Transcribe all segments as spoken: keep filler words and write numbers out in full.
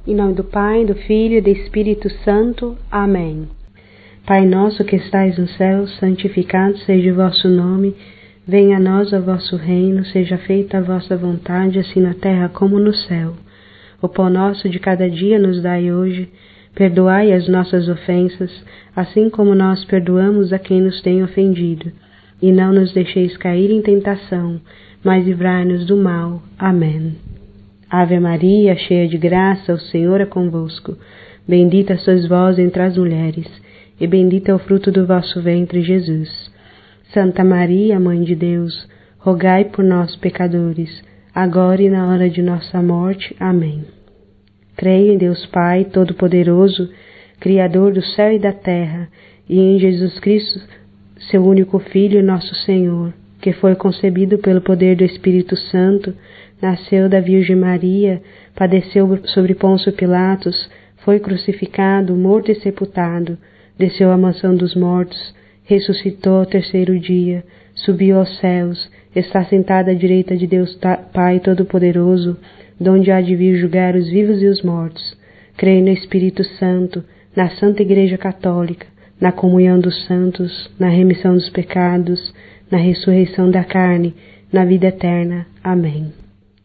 Em nome do Pai, do Filho e do Espírito Santo. Amém. Pai nosso que estais no céu, santificado seja o vosso nome. Venha a nós o vosso reino, seja feita a vossa vontade, assim na terra como no céu. O pão nosso de cada dia nos dai hoje. Perdoai as nossas ofensas, assim como nós perdoamos a quem nos tem ofendido. E não nos deixeis cair em tentação, mas livrai-nos do mal. Amém. Ave Maria, cheia de graça, o Senhor é convosco. Bendita sois vós entre as mulheres, e bendito é o fruto do vosso ventre, Jesus. Santa Maria, Mãe de Deus, rogai por nós, pecadores, agora e na hora de nossa morte. Amém. Creio em Deus Pai Todo-Poderoso, Criador do céu e da terra, e em Jesus Cristo, seu único Filho, nosso Senhor, que foi concebido pelo poder do Espírito Santo, nasceu da Virgem Maria, padeceu sobre Pôncio Pilatos, foi crucificado, morto e sepultado, desceu à mansão dos mortos, ressuscitou ao terceiro dia, subiu aos céus, está sentado à direita de Deus Pai Todo-Poderoso, donde há de vir julgar os vivos e os mortos. Creio no Espírito Santo, na Santa Igreja Católica, na comunhão dos santos, na remissão dos pecados, na ressurreição da carne, na vida eterna. Amém.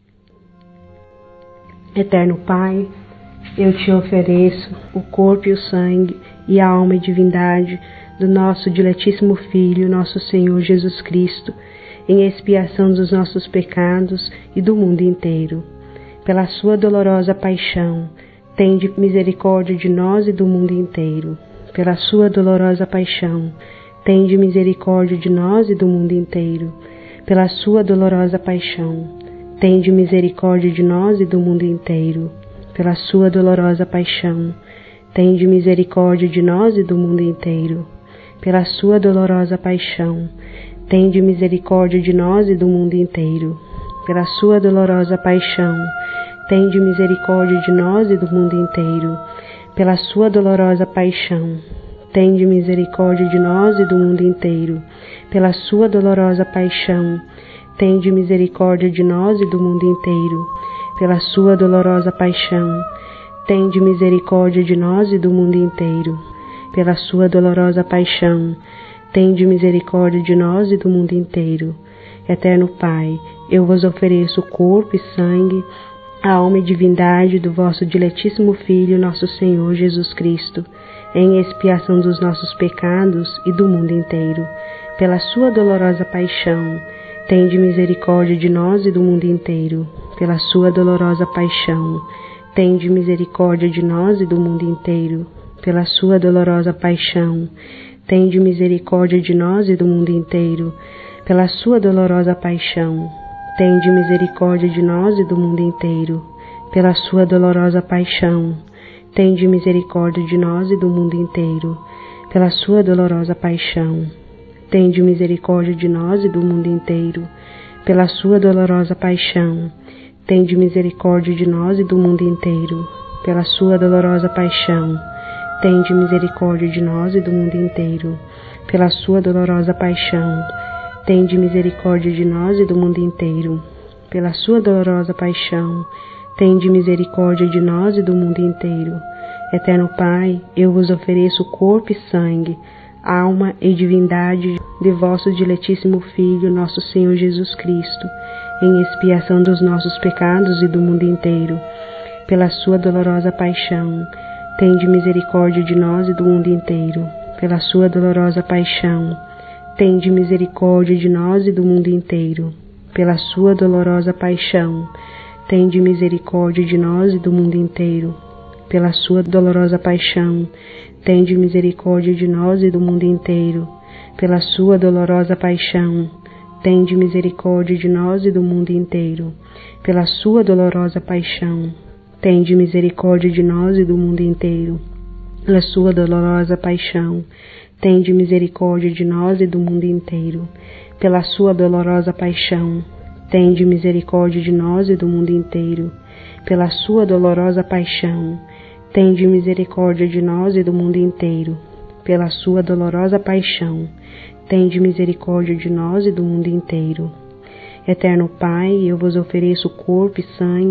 Eterno Pai, eu te ofereço o corpo e o sangue e a alma e divindade do nosso diletíssimo Filho, nosso Senhor Jesus Cristo, em expiação dos nossos pecados e do mundo inteiro. Pela sua dolorosa paixão, tende misericórdia de nós e do mundo inteiro. Pela sua dolorosa paixão, tende misericórdia de nós e do mundo inteiro. Pela sua dolorosa paixão, tende misericórdia de nós e do mundo inteiro. Pela sua dolorosa paixão, tende misericórdia de nós e do mundo inteiro. Pela sua dolorosa paixão, tende misericórdia de nós e do mundo inteiro. Pela sua dolorosa paixão, tende misericórdia de nós e do mundo inteiro. Pela sua dolorosa paixão, tende misericórdia de nós e do mundo inteiro. Pela sua dolorosa paixão, tende misericórdia de nós e do mundo inteiro. Pela sua dolorosa paixão, tende misericórdia de nós e do mundo inteiro. Pela sua dolorosa paixão, tende misericórdia de nós e do mundo inteiro. Eterno Pai, eu vos ofereço o corpo e sangue, a alma e divindade do vosso diletíssimo Filho, nosso Senhor Jesus Cristo, em expiação dos nossos pecados e do mundo inteiro. Pela sua dolorosa paixão, tende misericórdia de nós e do mundo inteiro. Pela sua dolorosa paixão, tende misericórdia de nós e do mundo inteiro. Pela sua dolorosa paixão, tende misericórdia de nós e do mundo inteiro. Pela sua dolorosa paixão, tende misericórdia de nós e do mundo inteiro. Pela sua dolorosa paixão, tende misericórdia de nós e do mundo inteiro. Pela sua dolorosa paixão, tende misericórdia de nós e do mundo inteiro. Pela sua dolorosa paixão, tende misericórdia de nós e do mundo inteiro. Pela sua dolorosa paixão, tende misericórdia de nós e do mundo inteiro. Pela sua dolorosa paixão, tende misericórdia de nós e do mundo inteiro. Pela sua dolorosa paixão, tende misericórdia de nós e do mundo inteiro. Eterno Pai, eu vos ofereço o corpo e sangue, alma e divindade de vosso diletíssimo Filho, nosso Senhor Jesus Cristo, em expiação dos nossos pecados e do mundo inteiro. Pela sua dolorosa paixão, tende misericórdia de nós e do mundo inteiro. Pela sua dolorosa paixão, tende misericórdia de nós e do mundo inteiro. Pela sua dolorosa paixão, tende misericórdia de nós e do mundo inteiro. Pela sua dolorosa paixão, tende misericórdia de nós e do mundo inteiro. Pela sua dolorosa paixão, tende misericórdia de nós e do mundo inteiro. Pela sua dolorosa paixão, tende misericórdia de nós e do mundo inteiro. Pela sua dolorosa paixão, tende misericórdia de nós e do mundo inteiro. Pela sua dolorosa paixão, tende misericórdia de nós e do mundo inteiro. Pela sua dolorosa paixão, tende misericórdia de nós e do mundo inteiro. Pela sua dolorosa paixão, tende misericórdia de nós e do mundo inteiro. Eterno Pai, eu vos ofereço o corpo e sangue,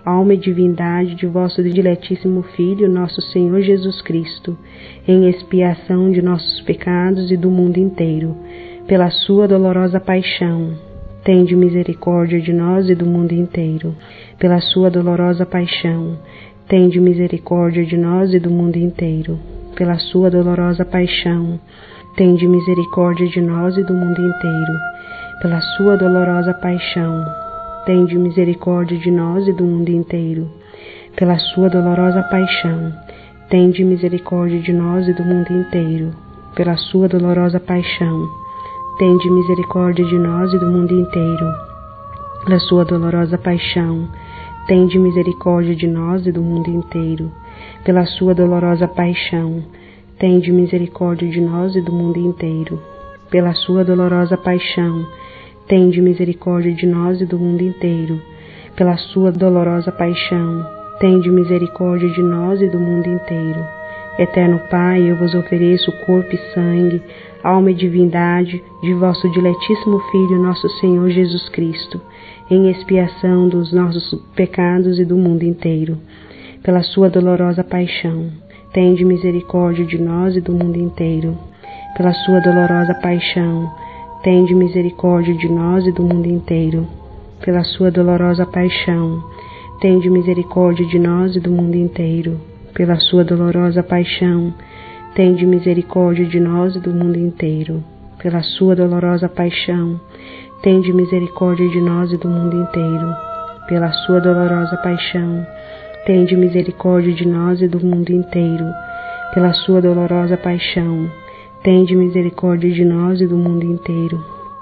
alma e divindade de vosso diletíssimo Filho, nosso Senhor Jesus Cristo, em expiação de nossos pecados e do mundo inteiro, pela sua dolorosa paixão, tende misericórdia de nós e do mundo inteiro. Pela sua dolorosa paixão, tende misericórdia de nós e do mundo inteiro. Pela sua dolorosa paixão, tende misericórdia de nós e do mundo inteiro. Pela sua dolorosa paixão, tende misericórdia de nós e do mundo inteiro. Pela sua dolorosa paixão, tende misericórdia de nós e do mundo inteiro. Pela sua dolorosa paixão, tende misericórdia de nós e do mundo inteiro. Pela sua dolorosa paixão, tende misericórdia de nós e do mundo inteiro. Pela sua dolorosa paixão, tende misericórdia de nós e do mundo inteiro. Pela sua dolorosa paixão, tende misericórdia de nós e do mundo inteiro. Pela sua dolorosa paixão, tende misericórdia de nós e do mundo inteiro. Eterno Pai, eu vos ofereço o corpo e sangue, alma e divindade de vosso diletíssimo Filho, nosso Senhor Jesus Cristo, em expiação dos nossos pecados e do mundo inteiro. Pela sua dolorosa paixão, tende misericórdia de nós e do mundo inteiro. Pela sua dolorosa paixão, tende misericórdia de nós e do mundo inteiro. Pela sua dolorosa paixão, tende misericórdia de nós e do mundo inteiro. Pela sua dolorosa paixão, tende misericórdia de nós e do mundo inteiro. Pela sua dolorosa paixão, tende misericórdia de nós e do mundo inteiro. Pela sua dolorosa paixão, tende misericórdia de nós e do mundo inteiro. Pela sua dolorosa paixão, tende misericórdia de nós e do mundo inteiro.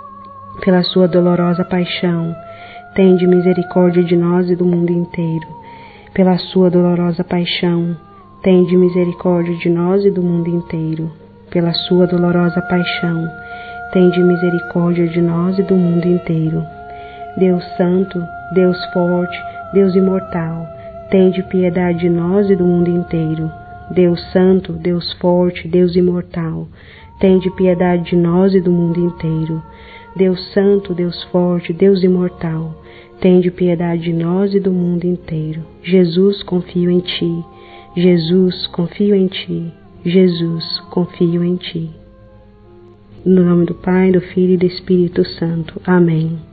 Pela sua dolorosa paixão, tende misericórdia de nós e do mundo inteiro. Pela sua dolorosa paixão, tende misericórdia de nós e do mundo inteiro. Pela sua dolorosa paixão, tende misericórdia de nós e do mundo inteiro. Deus Santo, Deus Forte, Deus Imortal, tende piedade de nós e do mundo inteiro. Deus Santo, Deus Forte, Deus Imortal, tende piedade de nós e do mundo inteiro. Deus Santo, Deus Forte, Deus Imortal, tende piedade de nós e do mundo inteiro. Jesus, confio em Ti. Jesus, confio em Ti. Jesus, confio em Ti. No nome do Pai, do Filho e do Espírito Santo. Amém.